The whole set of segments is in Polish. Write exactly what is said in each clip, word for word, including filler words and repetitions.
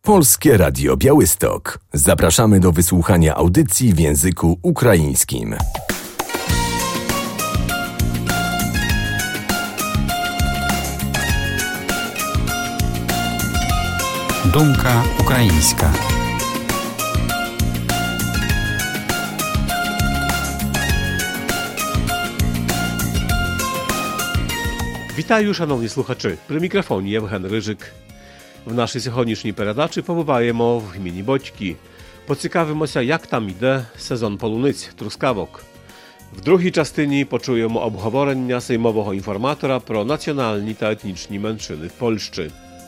Polskie Radio Białystok. Zapraszamy do wysłuchania audycji w języku ukraińskim. Думка українська. Вітаю, шановні слухачі! При мікрофоні Євген Рижик. В нашій сьогоднішній передачі побуваємо в гміні Бодьки. Поцікавимося, як там йде сезон полуниць, трускавок. В другій частині почуємо обговорення сеймового інформатора про національні та етнічні меншини в Польщі.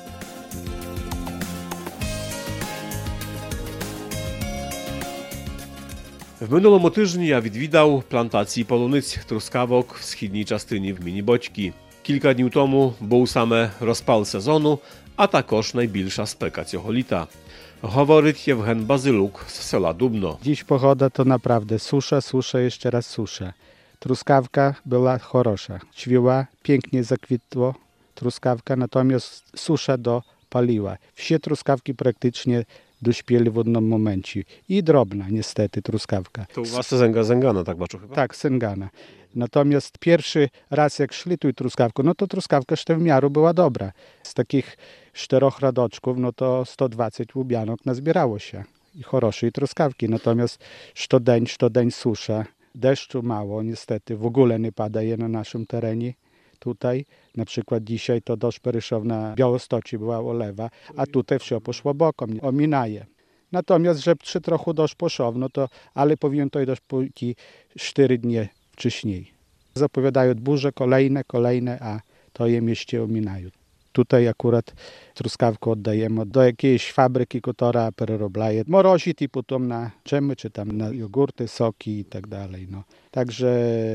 W minulому тижні я відвідав плантації полуниць, трускавок в східній частині в гміні Бодьки. Кілька днів тому був саме розпал сезону, а також найбільша спека цього літа. Говорить Євген Базилюк z sela Dubno. Dziś pogoda to naprawdę susza, susza, jeszcze raz susza. Truskawka była хороша. Ćwiła, pięknie zakwitło truskawka, natomiast susza dopaliła. Wszystkie truskawki praktycznie dośpieli w jednym momencie. I drobna niestety truskawka. To u was zęga zęgana, tak baczę chyba? Tak, sęgana. Natomiast pierwszy raz jak szli tu truskawkę, no to truskawka jeszcze w miarę była dobra. Z takich czterech radoczków, no to sto dwadzieścia łubianok nazbierało się. I хорошej truskawki. Natomiast co dzień, co dzień susza. Deszczu mało niestety. W ogóle nie pada je na naszym terenie. Tutaj, na przykład dzisiaj to deszcz peryszow na Białostoci była olewa, a tutaj wszystko poszło bokom, ominaje. Natomiast, żeby czy trochę deszcz poszedł, no to, ale powinien to deszcz pójść cztery dni wcześniej. Zapowiadają burze kolejne, kolejne, a to je mieście ominają. Tutaj akurat truskawkę oddajemy do jakiejś fabryki, która przeroblaje. Morozi i potem na dżemy, czy tam na jogurty, soki i tak dalej. No. Także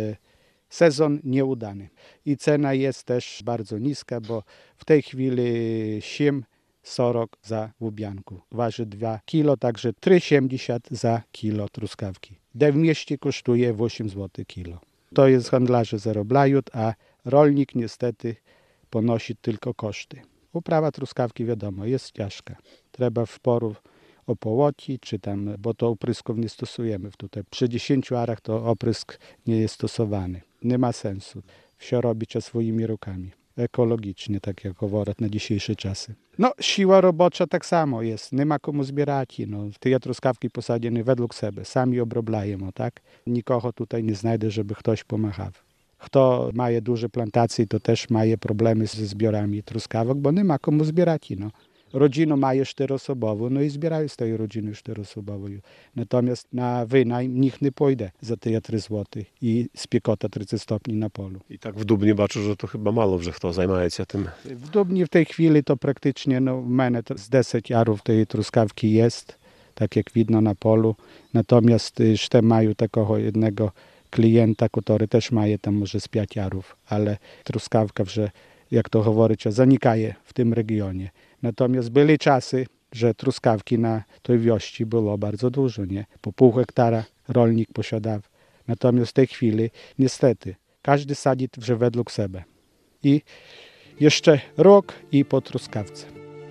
sezon nieudany. I cena jest też bardzo niska, bo w tej chwili osiem sorok za łubianku. Waży dwa kilo, także trzy siedemdziesiąt za kilo truskawki. De w mieście kosztuje osiem złotych kilo. To jest handlarze zaroblają, a rolnik niestety ponosi tylko koszty. Uprawa truskawki, wiadomo, jest ciężka. Trzeba w poru opołocić, czy tam, bo to oprysków nie stosujemy tutaj. Przy dziesięciu arach to oprysk nie jest stosowany. Nie ma sensu. Wsio robić swoimi rukami. Ekologicznie, tak jak mówię na dzisiejsze czasy. No, siła robocza tak samo jest. Nie ma komu zbierać. No, te truskawki posadzone według siebie. Sami obroblają, tak? Nikogo tutaj nie znajdę, żeby ktoś pomagał. Kto ma duże plantacje, to też ma problemy ze zbiorami truskawek, bo nie ma komu zbierać. No. Rodzinę mają czteroosobową, no i zbierają z tej rodziny czteroosobowej. Natomiast na wynajm nikt nie pójdzie za te trzy złote i spiekota trzydzieści stopni na polu. I tak w Dubnie baczę, że to chyba mało, że kto zajmuje się tym. W Dubnie w tej chwili to praktycznie, no w mnie z dziesięć jarów tej truskawki jest, tak jak widno na polu. Natomiast jeszcze mają takiego jednego klienta, który też ma tam może z pięć jarów, ale truskawka, że jak to mówić, zanikaje w tym regionie. Natomiast były czasy, że truskawki na tej wiości było bardzo dużo, nie? Po pół hektara rolnik posiadał. Natomiast w tej chwili niestety każdy sadzi że według siebie. I jeszcze rok i po truskawce.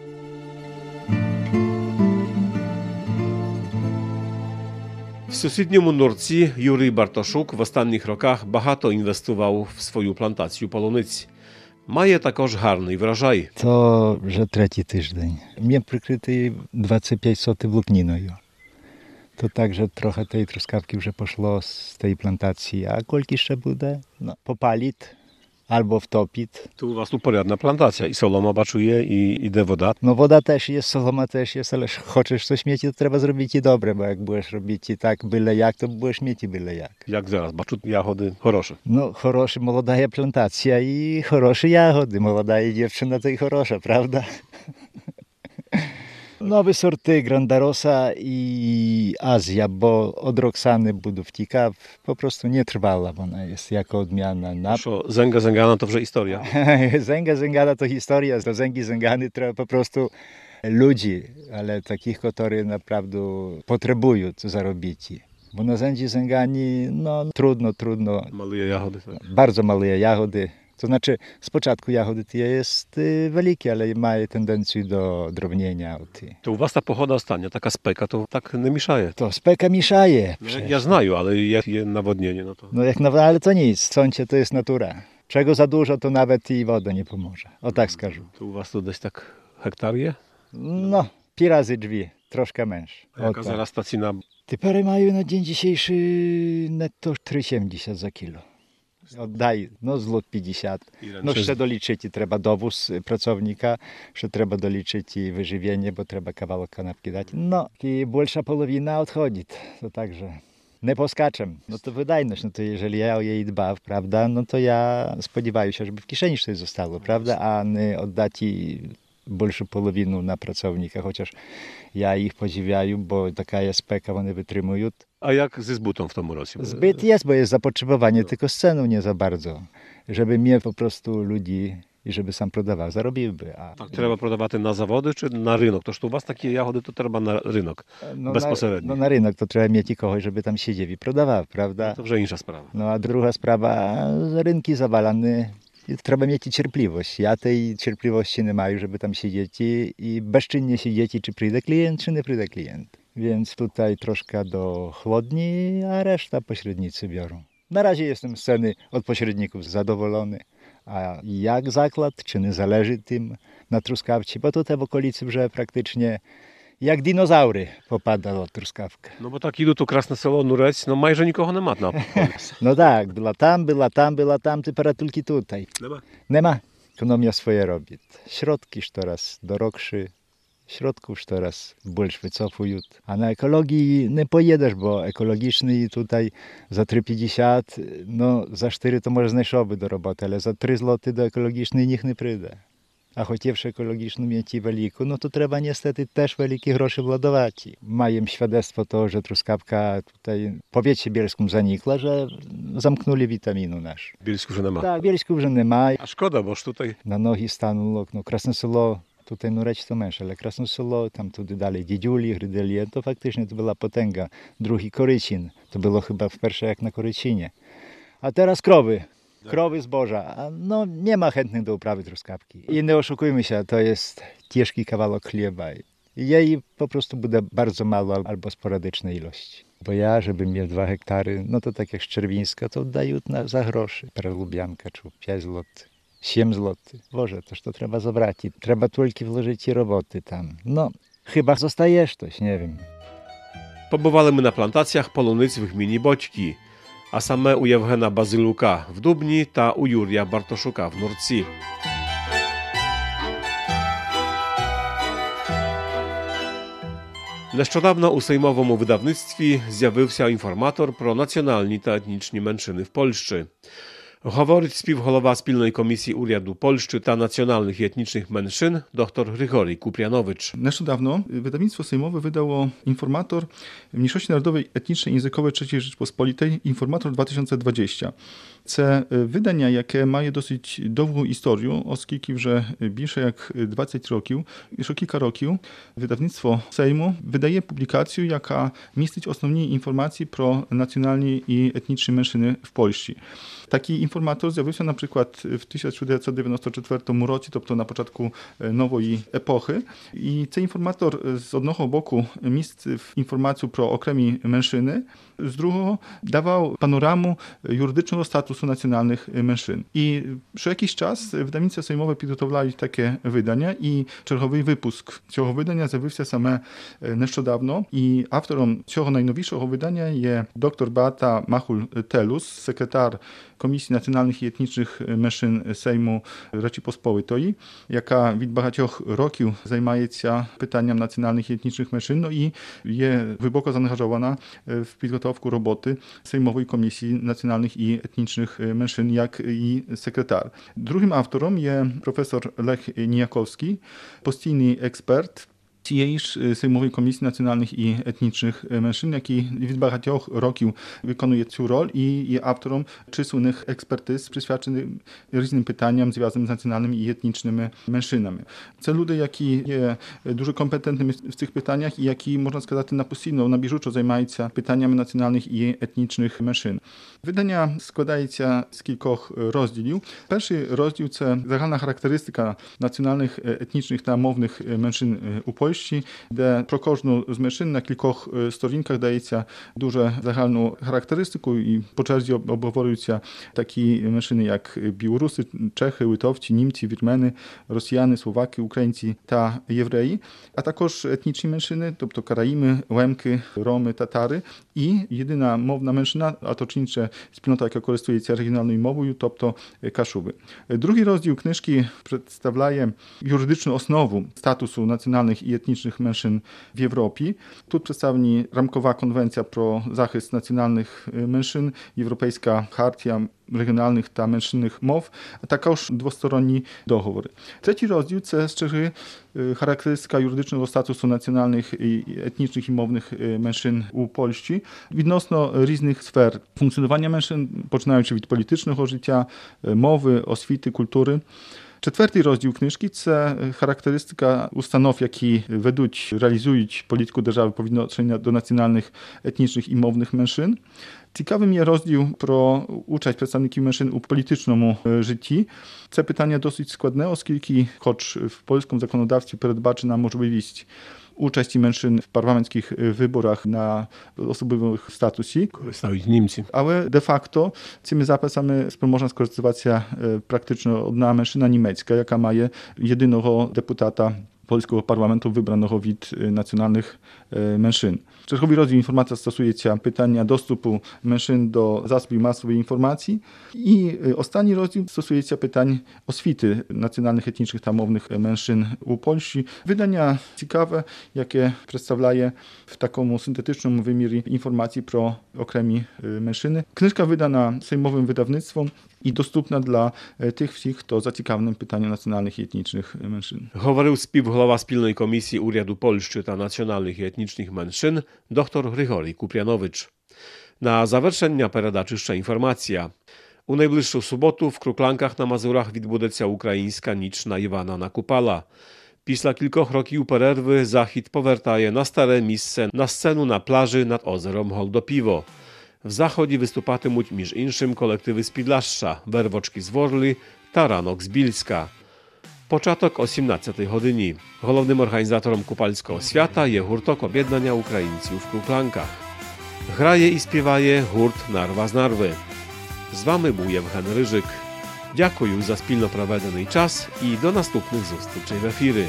W sąsiednim Nurcji Юрій Бартошук в останніх роках багато інвестував в свою плантацію полуниць. Має також гарний врожай. To, że trzeci tydzień. Mnie przykryty dwadzieścia pięć sotych włókninою. To tak, że trochę tej truskawki już poszło z tej plantacji. A kolki jeszcze będzie? No, popalić albo wtopić. Tu u was tu porядna plantacja i soloma baczuje i idzie woda. No woda też jest, soloma też jest, ale chcesz coś mieć, to trzeba zrobić i dobre, bo jak będziesz robić i tak byle jak, to będziesz mieć i byle jak. Jak zaraz, baczą jagody хороше. No, хороша молода plantacja i хороші jagody. Молода dziewczyna to i хороша, prawda? Nowe sorty Grandarosa i Azja, bo od Roxany budównika po prostu nie trwała. Ona jest jako odmiana. Na... Co, zęga zęgana to вже historia. Zęga zęgana to historia. Do zęgi zęgany trzeba po prostu ludzi, ale takich, którzy naprawdę potrzebują zarobić. Bo na zędzi zęgani, no trudno, trudno. Maluje jagody. Tak. Bardzo maluje jagody. To znaczy, z początku jagody tie jest y, wielkie, ale ma tendencję do drobnienia. Ty. To u was ta pochoda ostatnia, taka speka, to tak nie mieszaje. To speka mieszaje. Ja, ja znаю, ale jak je nawodnienie, no to... No jak na, ale to nic, sądzie to jest natura. Czego za dużo, to nawet i woda nie pomoże. O tak skażę. To u was tu dесь tak hektarie? No, pi razy drzwi, troszkę męż. A jaka zaraz ta cena? Typery mają na dzień dzisiejszy netto trzy siedemdziesiąt za kilo. Oddaj, no złot pięćdziesiąt. No jeszcze doliczyć i trzeba dowóz pracownika, jeszcze trzeba doliczyć i wyżywienie, bo trzeba kawałek kanapki dać. No i większa połowina odchodzi, to także nie poskaczem. No to wydajność, no to jeżeli ja o jej dbam, prawda, no to ja spodziewаю się, żeby w kieszeni coś zostało, prawda, a nie oddać i większą połowinę na pracownika, chociaż ja ich podziwiаю, bo taka jest speka, one wytrzymują. A jak ze zbutą w tym roku? Zbyt jest, bo jest zapotrzebowanie, tylko z ceną nie za bardzo. Żeby mnie po prostu ludzi i żeby sam prodawał, zarobiłby. A... Tak, trzeba prodawać na zawody czy na rynek? Toż to u was takie jagody to trzeba na rynek, no bezpośrednio. Na, no na rynek to trzeba mieć i kogoś, żeby tam siedział i prodawał, prawda? No to вже inna sprawa. No a druga sprawa, rynki zawalane. Trzeba mieć cierpliwość. Ja tej cierpliwości nie mam, żeby tam siedzieć i, i bezczynnie siedzieć, czy przyjdzie klient, czy nie przyjdzie klient. Więc tutaj troszkę do chłodni, a reszta pośrednicy biorą. Na razie jestem z ceny od pośredników zadowolony. A jak zakład, czy nie zależy tym na truskawci, bo tutaj w okolicy brze praktycznie jak dinozaury popadało truskawka. No bo tak idą tu Krasne Selo, Nurec, no майже nikogo nie ma na No tak, była tam, była tam, była tam, teraz tylko tutaj. Nема? Nema. Ekonomia swoje robi. Środki teraz dorokszy, środków teraz больше wycofują. A na ekologii nie pojedziesz, bo ekologiczny tutaj za trzy pięćdziesiąt, no za cztery to może znajść oby do roboty, ale za trzy złote do ekologicznej nikt nie przyjdzie. A chociaż ekologiczną mieć i wielką, no to trzeba niestety też wielkie groszy wladować. Mają świadectwo to, że truskawka tutaj w powiecie bielskim zanikła, że zamknęli witaminu nasz. Bielsku już nie ma. Tak, Bielsku już nie ma. A szkoda, boż tutaj... Na nogi stanęło, no Krasne Selo, tutaj no reć to męż, ale Krasne Selo, tam tudy dalej Dziedziuli, Hrydelie, to faktycznie to była potęga. Drugi Korycin, to było chyba w pierwsze jak na Korycinie. A teraz krowy. Krowy zboża, a no nie ma chętnych do uprawy truskawki. I nie oszukujmy się, to jest ciężki kawałek chleba. Jej po prostu będzie bardzo mało albo sporadycznej ilości. Bo ja, żebym miał dwa hektary, no to tak jak Szczerwińska, to dają na, za groszy. Perlubianka, czy pięć złotych, siedem złotych. Boże, toż to trzeba zabrać. Trzeba tylko włożyć i roboty tam. No, chyba zostajesz coś, nie wiem. Побували ми на плантаціях полуниць в гміні Бодьки, а саме у Євгена Базилюка в Дубні та у Юрія Бартошука в Нурці. Нещодавно у сеймовому видавництві з'явився інформатор про національні та етнічні меншини в Польщі. Говорить співголова спільної комісії уряду Польщі та національних і етнічних меншин доктор Григорій Купрянowicz. Niedawno wydawnictwo sejmowe wydało informator mniejszości narodowej, etnicznej i językowej trzeciej Rzeczpospolitej, informator dwa tysiące dwadzieścia. Це видання, яке має досить довгу історію, оскільки вже більше як двадцять років, що кілька років видавництво Сейму видає публікацію, яка містить основні інформації про національні і етнічні меншини в Польщі. Такий інформатор з'явився, наприклад, в тисяча дев'ятсот дев'яносто четвертому році, тобто на початку нової епохи. І цей інформатор з одного боку містив інформацію про окремі меншини, з другого давав панораму юридичного статусу nacjonalnych mężczyzn. I przez jakiś czas wydawnictwo sejmowe przygotowali takie wydania i czerwowy wypusk tego wydania zjawił się same niedawno i autorem tego najnowszego wydania jest dr Beata Machul-Telus, sekretar Komisji Nacjonalnych i Etnicznych Mężczyzn Sejmu Rzeczypospolitej, jaka від багатьох років займається питанням національних і етнічних меншин, no i jest głęboko zaangażowana w підготовку роботи Sejmowej Komisji Nacjonalnych i Etnicznych Mężczyzn, jak i sekretar. Drugim autorem jest profesor Lech Nijakowski, postійny ekspert Цієї ж Сеймової комісії національних і етнічних меншин, який від багатьох років виконує цю роль і є автором численних експертиз, присвячених різним питанням, зв'язаним з національними і етнічними меншинами. Це люди, які є дуже компетентними в цих питаннях і які, можна сказати, на постійно, на біжучо займаються питаннями національних і етнічних меншин. Видання складається з кількох розділів. Перший розділ – це загальна характеристика національних, етнічних та мовних меншин у Польщі, де про кожну з меншин на кількох сторінках дається дуже загальну характеристику і по черзі обговорюються такі меншини, як білоруси, чехи, литовці, німці, вірмени, росіяни, словаки, українці та євреї, а також етнічні меншини, тобто караїми, лемки, роми, татари і єдина мовна меншина, а точніше спільнота, яка користується регіональною мовою, тобто кашуби. Другий розділ книжки представляє юридичну основу статусу національних і етнічних меншин в Європі. Тут представлені рамкова конвенція про захист національних меншин, Європейська хартія регіональних та меншинних мов, а також двосторонні договори. Третій розділ – це з черги характеристика юридичного статусу національних, і етнічних і мовних меншин у Польщі відносно різних сфер функціонування меншин, починаючи від політичного життя, мови, освіти, культури. Четвертий розділ книжки – це характеристика установ, які ведуть, реалізують політику держави по відношенню до національних, етнічних і мовних меншин. Цікавим є розділ про участь представників меншин у політичному житті. Це питання досить складне, оскільки, хоч в польському законодавстві передбачена можливість участі меншин в парламентських виборах на особливих статусі. Korzystali Niemcy. Але де-факто цими записами можна скористуватися практично одна меншина німецька, яка має єдиного депутата polskiego parlamentu wybranego від nacjonalnych menszyn. Czerwowy rozdíl informacja stosujecie pytania dostępu menszyn do zasobów masowej informacji i ostatni rozdíl stosujecie pytań oswity nacjonalnych, etnicznych, tamownych menszyn u Polski. Wydania ciekawe, jakie przedstawia w taką syntetyczną wymiarze informacji pro okremi menszyny. Knyżka wydana sejmowym wydawnictwem i dostępna dla tych wszystkich, kto zaciekawionym pytaniem nacjonalnych i etnicznych menszyn. Говорив співголова спільної комісії уряду Польщі та національних і етнічних меншин доктор Григорій Куп'янович. Na zaвершення передачі ще інформація. У найближчу суботу в Крукланках на Мазурах відбудеться українська нічна Івана Купала. Після кількох років перерви захід повертає на старе місце на сцену на пляжі над озером Голдопіво. В заході виступатимуть між іншим колективи з Підляшша, Вервочки з Ворлі та Ранок з Більська. Початок о сімнадцятій годині. Головним організатором купальського свята є гурток об'єднання українців в Крукланках. Грає і співає гурт Нарва з Нарви. З вами був Євген Рижик. Дякую за спільно проведений час і до наступних зустрічей в ефірі.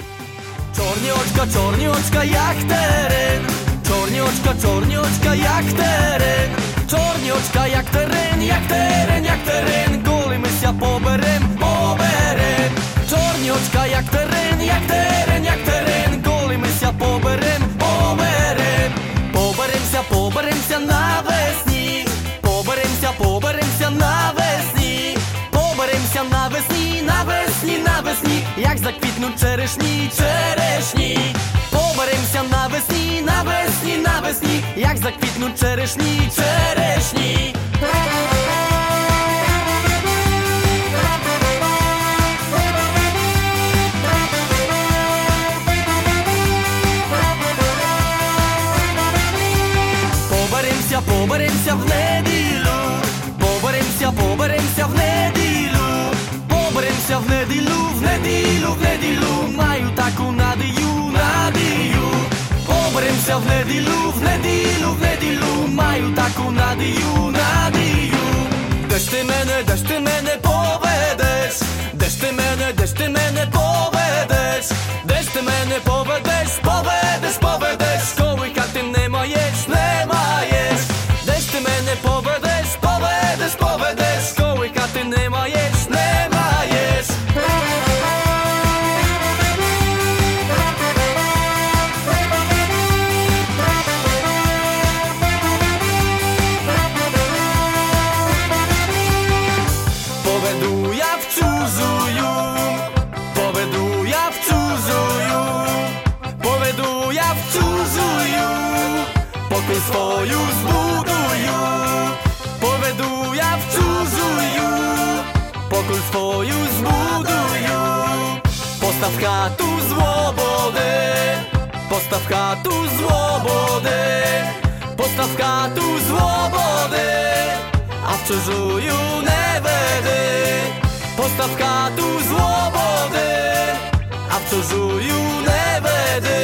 Чорні очка, чорні очка, як терен. Чорні очка, чорні очка, як терен. Чорні очка, як терен, як терен, як терен. Коли ми ся поберем, поберем. Чорні очка, як терен, як терен, як терен. Коли ми ся поберем, поберем. Поберемся, поберемся навесні. Поберемся, поберемся навесні. Поберемся навесні, навесні, навесні. Як заквітнуть черешні, черешні. Поберемся навесні, навесні, навесні. Як заквітнуть черешні, черешні. Поберемся, поберемся в неділю. Поберемся, поберемся в неділю. Поберемся в неділю, в неділю, в неділю. Маю таку надію, надію. Поберемся в неділю, в неділю, в неділю. Маю таку надію, надію. Де ж ти мене, де ж ти мене поведеш? Де ж ти мене, де ж ти мене поведеш? Де ж ти мене поведеш, поведеш, поведеш? Коли хати не маєш, не маєш. Де ж ти мене поведеш, поведеш, поведеш? Коли хати не маєш, не маєш. Поведу я в чужую, поведу я в чужую, поведу w czużuju, pokój swoju zbuduju. Povedu ja v čužuju, pokoj svoju zbuduju. Postav chatu zlobode, postav chatu zlobode, postav chatu zlobode, a v čužuju nevede. Postav chatu zlobode, a v čužuju nevede.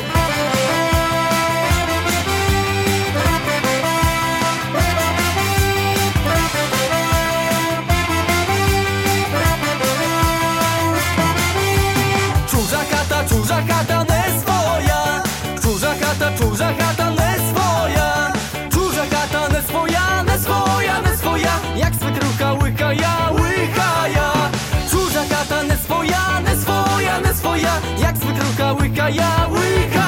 Czurza chata nie swoja, czurza chata, czurza chata nie swoja, czurza chata nie swoja, nie swoja, nie swoja, jak swykrucha łycha ja, łycha ja. Czurza chata nie swoja, nie swoja, nie swoja, jak swykrucha łycha ja, łycha